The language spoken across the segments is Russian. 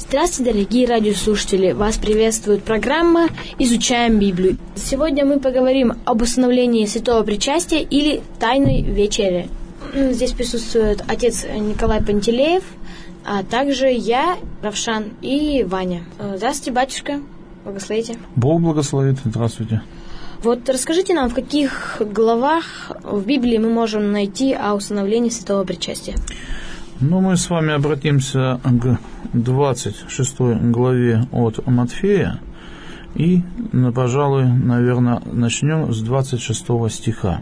Здравствуйте, дорогие радиослушатели! Вас приветствует программа «Изучаем Библию». Сегодня мы поговорим об установлении святого причастия или тайной вечери. Здесь присутствует отец Николай Пантелеев, а также я, Равшан и Ваня. Здравствуйте, батюшка. Благословите. Бог благословит. Здравствуйте. Вот расскажите нам, в каких главах в Библии мы можем найти о установлении святого причастия? Мы с вами обратимся к 26 главе от Матфея и, пожалуй, наверное, начнем с 26 стиха.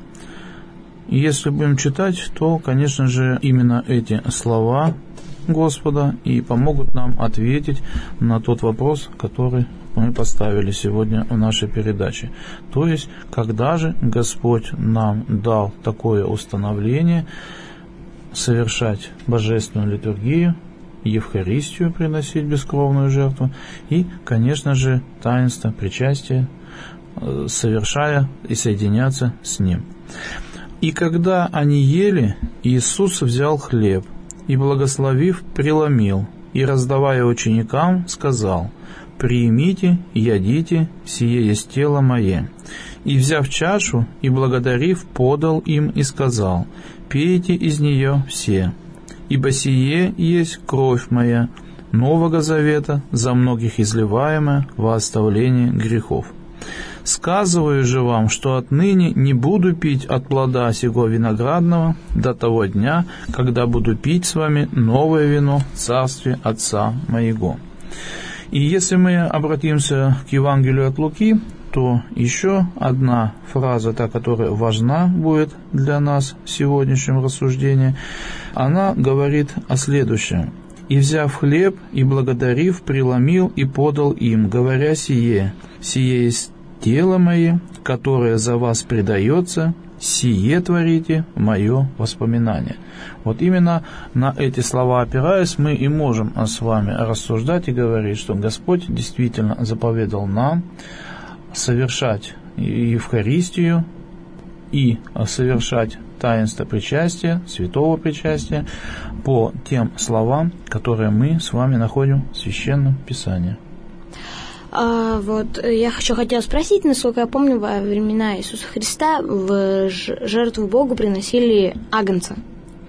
И если будем читать, то, конечно же, именно эти слова Господа и помогут нам ответить на тот вопрос, который мы поставили сегодня в нашей передаче. То есть, когда же Господь нам дал такое установление совершать божественную литургию, Евхаристию приносить бескровную жертву и, конечно же, таинство причастия, совершая и соединяться с Ним. «И когда они ели, Иисус взял хлеб и, благословив, преломил, и, раздавая ученикам, сказал: «Примите, ядите, сие есть тело мое». И, взяв чашу и благодарив, подал им и сказал: «Пейте из нее все, ибо сие есть кровь моя, Нового Завета, за многих изливаемая во оставление грехов. Сказываю же вам, что отныне не буду пить от плода сего виноградного до того дня, когда буду пить с вами новое вино в царстве Отца моего». И если мы обратимся к Евангелию от Луки, то еще одна фраза, та, которая важна будет для нас в сегодняшнем рассуждении, она говорит о следующем: «И, взяв хлеб, и благодарив, преломил и подал им, говоря сие есть тело мое, которое за вас предается, сие творите в мое воспоминание». Вот именно на эти слова опираясь, мы и можем с вами рассуждать и говорить, что Господь действительно заповедал нам совершать Евхаристию и совершать таинство причастия, святого причастия по тем словам, которые мы с вами находим в Священном Писании. Я хотела спросить, насколько я помню, во времена Иисуса Христа в жертву Богу приносили агнца.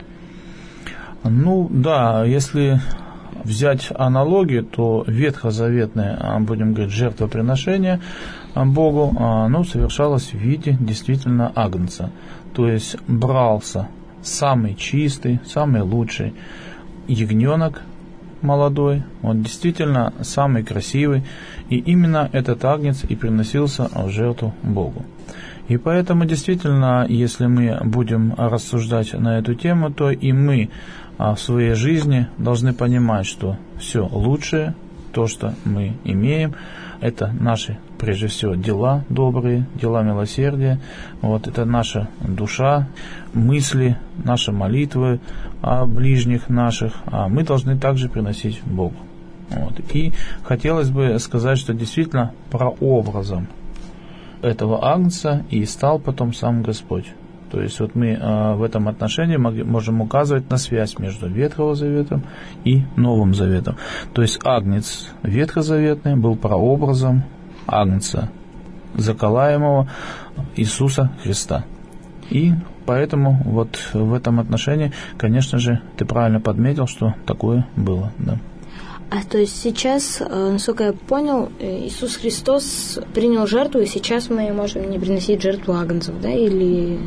Да, если взять аналогию, то ветхозаветное, будем говорить, жертвоприношение Богу, оно совершалось в виде действительно агнца. То есть брался самый чистый, самый лучший ягненок молодой, он действительно самый красивый, и именно этот агнец и приносился в жертву Богу. И поэтому действительно, если мы будем рассуждать на эту тему, то и мы в своей жизни должны понимать, что все лучшее, то, что мы имеем, это наши, прежде всего, дела добрые, дела милосердия, это наша душа, мысли, наши молитвы о ближних наших, мы должны также приносить Богу. И хотелось бы сказать, что действительно прообразом этого агнца и стал потом сам Господь. То есть мы в этом отношении можем указывать на связь между Ветхим Заветом и Новым Заветом. То есть агнец ветхозаветный был прообразом агнца, заколаемого Иисуса Христа. И поэтому в этом отношении, конечно же, ты правильно подметил, что такое было, да. То есть сейчас, насколько я понял, Иисус Христос принял жертву, и сейчас мы можем не приносить жертву агнцев, да, или...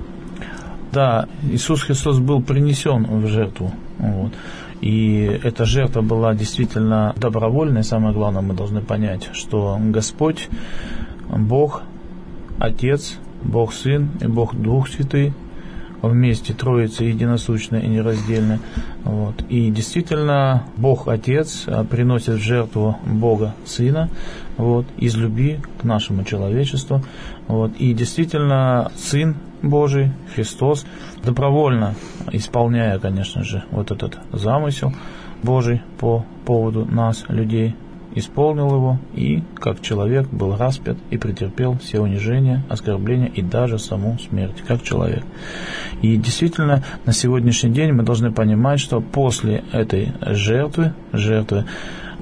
Да, Иисус Христос был принесен в жертву, и эта жертва была действительно добровольной. Самое главное, мы должны понять, что Господь, Бог, Отец, Бог Сын и Бог Дух Святый, вместе Троица единосущная и нераздельная. И действительно Бог Отец приносит в жертву Бога Сына из любви к нашему человечеству. И действительно Сын Божий, Христос, добровольно исполняя, конечно же, этот замысел Божий по поводу нас, людей, исполнил его и, как человек, был распят и претерпел все унижения, оскорбления и даже саму смерть, как человек. И действительно, на сегодняшний день мы должны понимать, что после этой жертвы,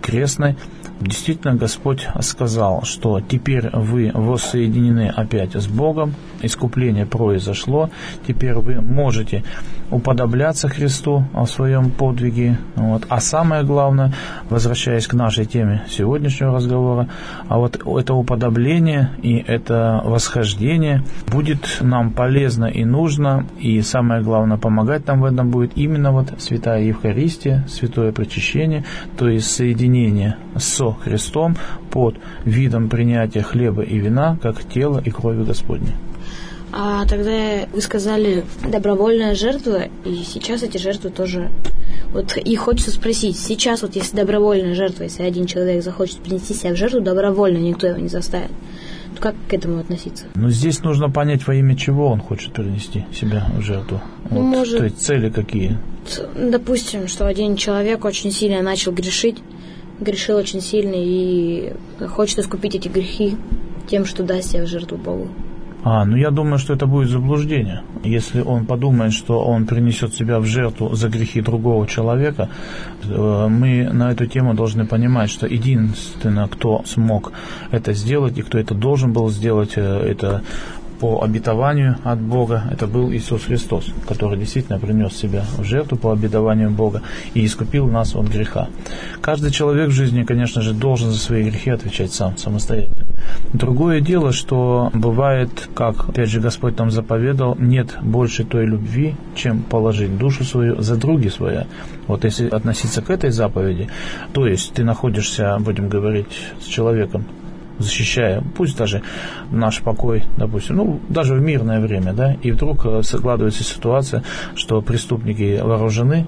крестной, действительно Господь сказал, что теперь вы воссоединены опять с Богом, искупление произошло, теперь вы можете уподобляться Христу в своем подвиге. А самое главное, возвращаясь к нашей теме сегодняшнего разговора, это уподобление и это восхождение будет нам полезно и нужно, и самое главное, помогать нам в этом будет именно святая Евхаристия, святое причащение, то есть соединение со Христом под видом принятия хлеба и вина, как тела и крови Господней. А тогда вы сказали добровольная жертва, и сейчас эти жертвы тоже... И хочется спросить, сейчас если добровольная жертва, если один человек захочет принести себя в жертву добровольно, никто его не заставит, то как к этому относиться? Здесь нужно понять, во имя чего он хочет принести себя в жертву. То есть цели какие? Допустим, что один человек очень сильно начал грешить, грешил очень сильно и хочет искупить эти грехи тем, что даст себя в жертву Богу. Я думаю, что это будет заблуждение. Если он подумает, что он принесет себя в жертву за грехи другого человека, мы на эту тему должны понимать, что единственное, кто смог это сделать и кто это должен был сделать, это по обетованию от Бога, это был Иисус Христос, который действительно принес себя в жертву по обетованию Бога и искупил нас от греха. Каждый человек в жизни, конечно же, должен за свои грехи отвечать самостоятельно. Другое дело, что бывает, как, опять же, Господь нам заповедал, нет больше той любви, чем положить душу свою за други свои. Если относиться к этой заповеди, то есть ты находишься, будем говорить, с человеком, защищая, пусть даже наш покой, допустим, даже в мирное время, и вдруг складывается ситуация, что преступники вооружены,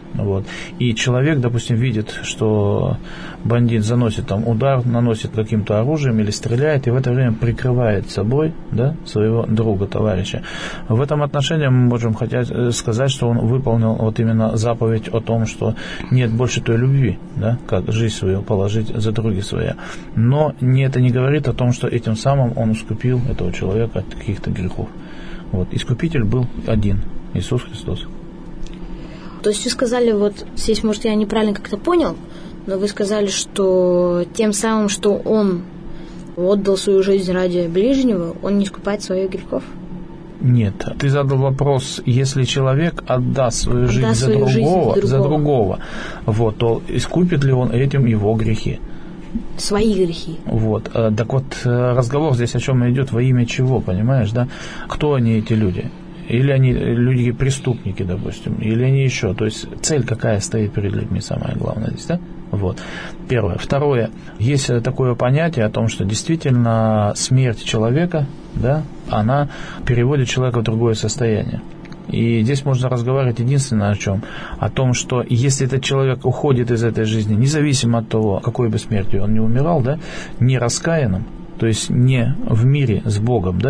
и человек, допустим, видит, что бандит заносит удар, наносит каким-то оружием или стреляет, и в это время прикрывает собой, своего друга, товарища. В этом отношении мы можем сказать, что он выполнил именно заповедь о том, что нет больше той любви, как жизнь свою положить за други свои. Но это не говорит о том, что этим самым он искупил этого человека от каких-то грехов. Искупитель был один, Иисус Христос. То есть вы сказали, здесь, может, я неправильно как-то понял, но вы сказали, что тем самым, что он отдал свою жизнь ради ближнего, он не искупает своих грехов? Нет. Ты задал вопрос, если человек отдаст свою жизнь за другого, то искупит ли он этим его грехи? Свои грехи. Разговор здесь о чем идет, во имя чего, понимаешь, Кто они, эти люди? Или они люди преступники, допустим, или они еще. То есть цель какая стоит перед людьми, самое главное здесь, Первое. Второе. Есть такое понятие о том, что действительно смерть человека, она переводит человека в другое состояние. И здесь можно разговаривать единственное о чем? О том, что если этот человек уходит из этой жизни, независимо от того, какой бы смертью он не умирал, не раскаянным, то есть не в мире с Богом,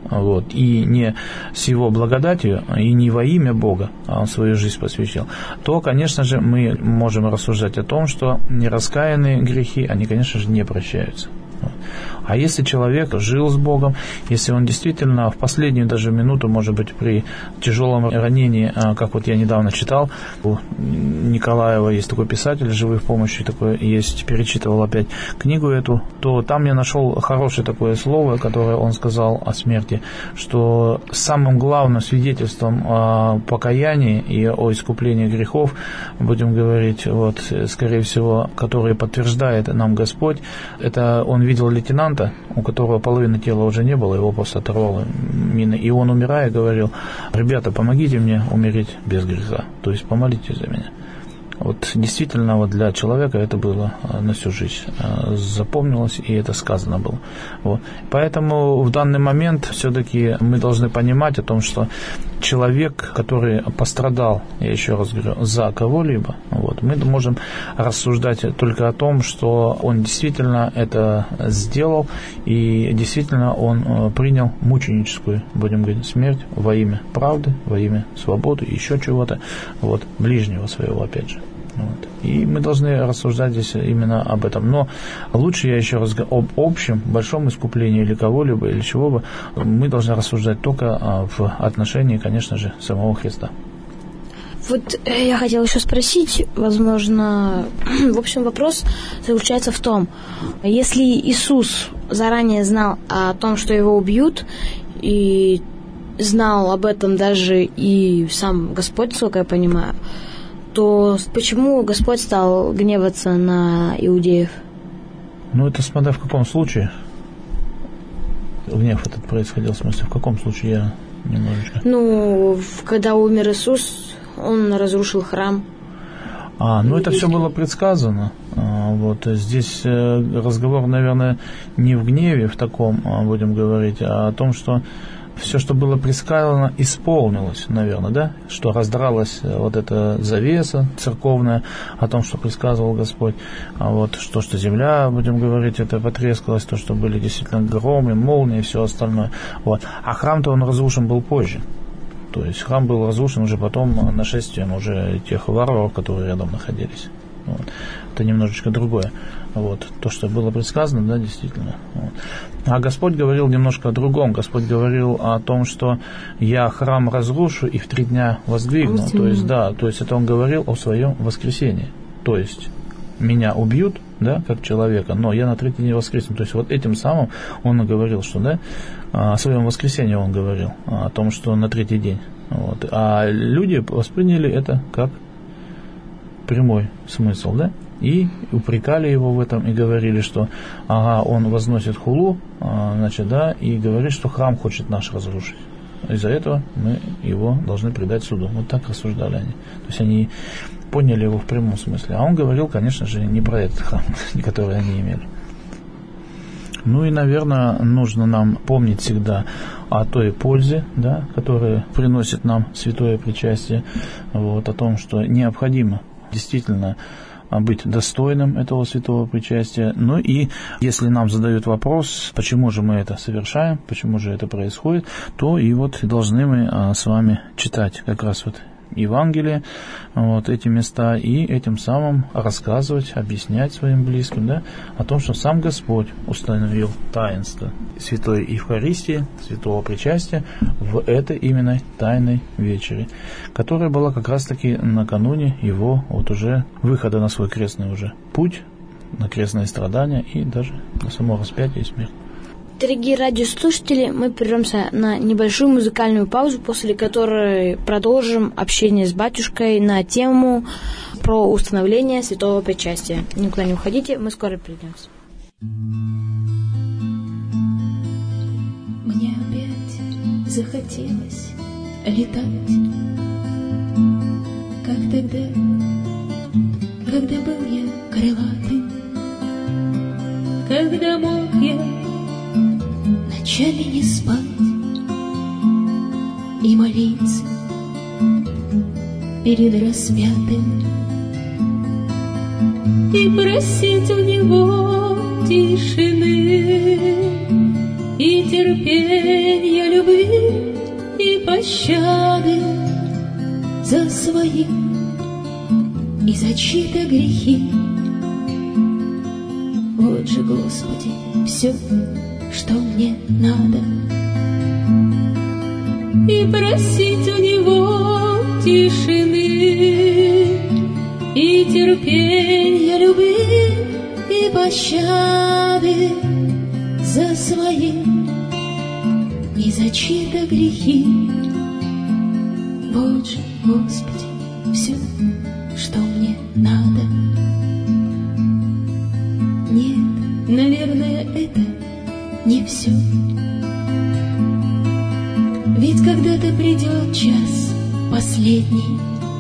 и не с Его благодатью, и не во имя Бога, а он свою жизнь посвятил, то, конечно же, мы можем рассуждать о том, что нераскаянные грехи, они, конечно же, не прощаются. А если человек жил с Богом, если он действительно в последнюю даже минуту, может быть, при тяжелом ранении, как я недавно читал, у Николаева есть такой писатель, «Живой в помощи», такой есть, перечитывал опять книгу эту, то там я нашел хорошее такое слово, которое он сказал о смерти, что самым главным свидетельством о покаянии и о искуплении грехов, будем говорить, скорее всего, которое подтверждает нам Господь, это он видел лейтенанта, у которого половины тела уже не было, его просто оторвало мины, и он, умирая, говорил: ребята, помогите мне умереть без греха, то есть помолитесь за меня. Действительно, для человека это было на всю жизнь, запомнилось, и это сказано было. Поэтому в данный момент все-таки мы должны понимать о том, что человек, который пострадал, я еще раз говорю, за кого-либо, мы можем рассуждать только о том, что он действительно это сделал, и действительно он принял мученическую, будем говорить, смерть во имя правды, во имя свободы, еще чего-то, ближнего своего, опять же. И мы должны рассуждать здесь именно об этом. Но лучше, я еще раз говорю, об общем, большом искуплении или кого-либо, или чего бы, мы должны рассуждать только в отношении, конечно же, самого Христа. Вот я хотела еще спросить, возможно, в общем, вопрос заключается в том, если Иисус заранее знал о том, что его убьют, и знал об этом даже и сам Господь, насколько я понимаю, то почему Господь стал гневаться на иудеев? Ну, это смотря в каком случае гнев этот происходил, в смысле, в каком случае я немножечко... Ну, когда умер Иисус, он разрушил храм. Ну это все было предсказано. Вот здесь разговор, наверное, не в гневе в таком, будем говорить, а о том, что все, что было предсказано, исполнилось, наверное, да? Что раздралась вот эта завеса церковная о том, что предсказывал Господь. Вот что земля, будем говорить, это потрескалась, то, что были действительно громы, молнии и все остальное. Вот. А храм-то он разрушен был позже. То есть храм был разрушен уже потом нашествием уже тех варваров, которые рядом находились. Вот. Это немножечко другое. Вот. То, что было предсказано, да, действительно. Вот. А Господь говорил немножко о другом. Господь говорил о том, что я храм разрушу и в 3 дня воздвигну. То есть, да, то есть это Он говорил о своем воскресении. То есть меня убьют, да, как человека, но я на 3-й день воскресну. То есть вот этим самым Он и говорил, что, да, о своем воскресении Он говорил, о том, что на 3-й день. Вот. А люди восприняли это как прямой смысл, да, и упрекали его в этом, и говорили, что он возносит хулу, значит, да, и говорит, что храм хочет наш разрушить. Из-за этого мы его должны предать суду. Вот так рассуждали они. То есть они поняли его в прямом смысле. А он говорил, конечно же, не про этот храм, который они имели. Ну и, наверное, нужно нам помнить всегда о той пользе, да, которая приносит нам святое причастие, вот, о том, что необходимо действительно быть достойным этого святого причастия. Ну и если нам задают вопрос, почему же мы это совершаем, почему же это происходит, то и вот должны мы с вами читать как раз вот Евангелие, вот эти места, и этим самым рассказывать, объяснять своим близким, да, о том, что сам Господь установил таинство святой Евхаристии, святого причастия в этой именно тайной вечере, которая была как раз-таки накануне его вот уже выхода на свой крестный уже путь, на крестные страдания и даже на само распятие и смерть. Дорогие радиослушатели, мы прервемся на небольшую музыкальную паузу, после которой продолжим общение с батюшкой на тему про установление святого причастия. Никуда не уходите, мы скоро придемся. Мне опять захотелось летать, как тогда, когда был я крылатым, когда мог я ночами не спать и молиться перед распятым и просить у него тишины и терпения, любви и пощады за свои и за чьи-то грехи. Вот же, Господи, все, что мне надо, и просить у него тишины и терпения, любви и пощады за свои и за чьи-то грехи. Вот же, Господи, все, что мне надо. Нет, наверное, это не все. Ведь когда-то придет час последний.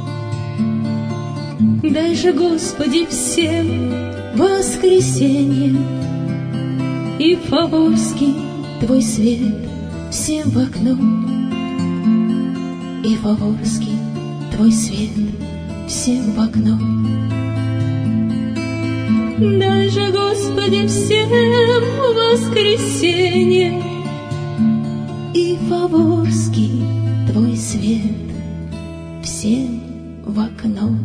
Дай же, Господи, всем воскресенье и фаворский Твой свет всем в окно, и фаворский Твой свет всем в окно. Дай же, Господи, всем воскресенье и фаворский Твой свет всем в окно.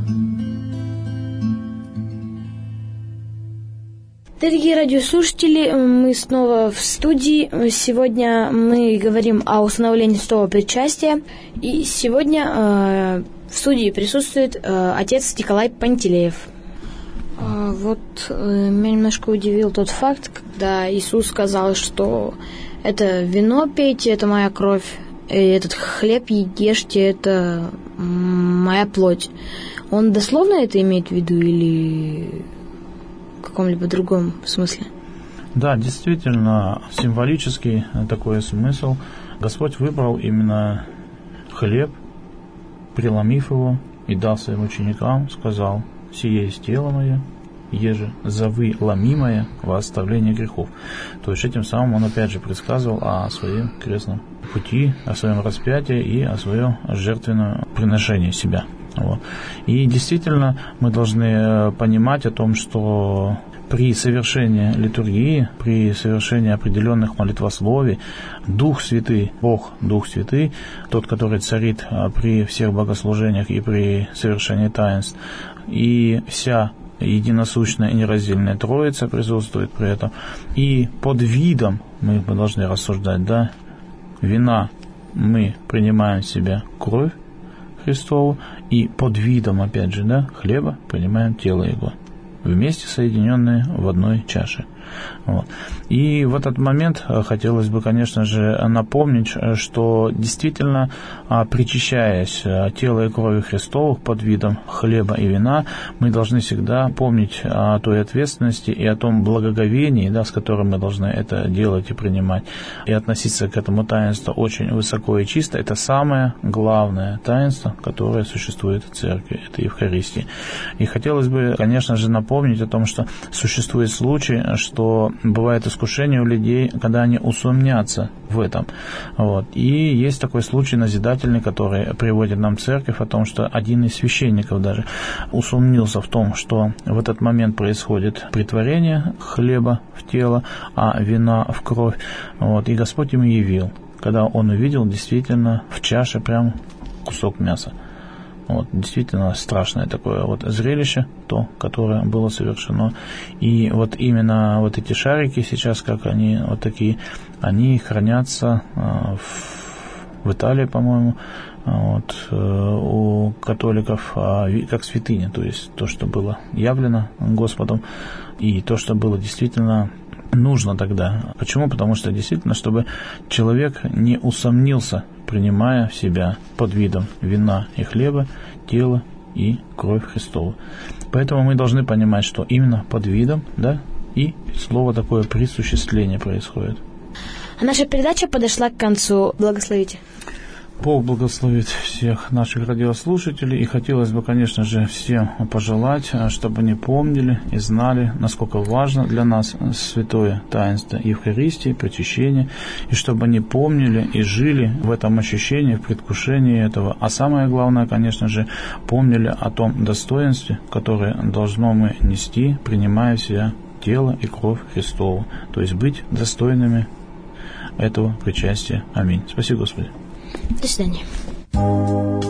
Дорогие радиослушатели, мы снова в студии. Сегодня мы говорим о установлении святого причастия. И сегодня В студии присутствует отец Николай Пантелеев. Меня немножко удивил тот факт, когда Иисус сказал, что это вино пейте, это моя кровь, и этот хлеб ешьте, это моя плоть. Он дословно это имеет в виду или в каком-либо другом смысле? Да, действительно, символический такой смысл. Господь выбрал именно хлеб, преломив его, и дал своим ученикам, сказал: «Сие есть тело мое, еже за вы ломимое во оставление грехов». То есть этим самым он опять же предсказывал о своем крестном пути, о своем распятии и о своем жертвенном приношении себя. Вот. И действительно мы должны понимать о том, что при совершении литургии, при совершении определенных молитвословий, Дух Святый, Бог, Дух Святый, тот, который царит при всех богослужениях и при совершении таинств, и вся единосущная и нераздельная Троица присутствует при этом. И под видом, мы должны рассуждать, да, вина мы принимаем в себя кровь Христову, и под видом, опять же, да, хлеба принимаем тело Его, вместе соединенные в одной чаше. Вот. И в этот момент хотелось бы, конечно же, напомнить, что действительно, причащаясь тела и крови Христовых под видом хлеба и вина, мы должны всегда помнить о той ответственности и о том благоговении, да, с которым мы должны это делать и принимать, и относиться к этому таинству очень высоко и чисто. Это самое главное таинство, которое существует в Церкви, это Евхаристия. И хотелось бы, конечно же, напомнить о том, что существует случай, что бывает искушение у людей, когда они усомнятся в этом. Вот. И есть такой случай назидательный, который приводит нам Церковь, о том, что один из священников даже усомнился в том, что в этот момент происходит претворение хлеба в тело, а вина в кровь. Вот. И Господь ему явил, когда он увидел действительно в чаше прям кусок мяса. Вот, действительно страшное такое вот зрелище, то, которое было совершено. И вот именно вот эти шарики сейчас, как они вот такие, они хранятся в Италии, по-моему, вот, у католиков как святыня, то есть то, что было явлено Господом, и то, что было действительно нужно тогда. Почему? Потому что действительно, чтобы человек не усомнился, принимая в себя под видом вина и хлеба тело и кровь Христову. Поэтому мы должны понимать, что именно под видом, да, и слово такое присуществление происходит. А наша передача подошла к концу. Благословите. Бог благословит всех наших радиослушателей, и хотелось бы, конечно же, всем пожелать, чтобы они помнили и знали, насколько важно для нас святое таинство Евхаристии, причащение, и чтобы они помнили и жили в этом ощущении, в предвкушении этого. А самое главное, конечно же, помнили о том достоинстве, которое должно мы нести, принимая в себя тело и кровь Христову, то есть быть достойными этого причастия. Аминь. Спасибо, Господи. До свидания.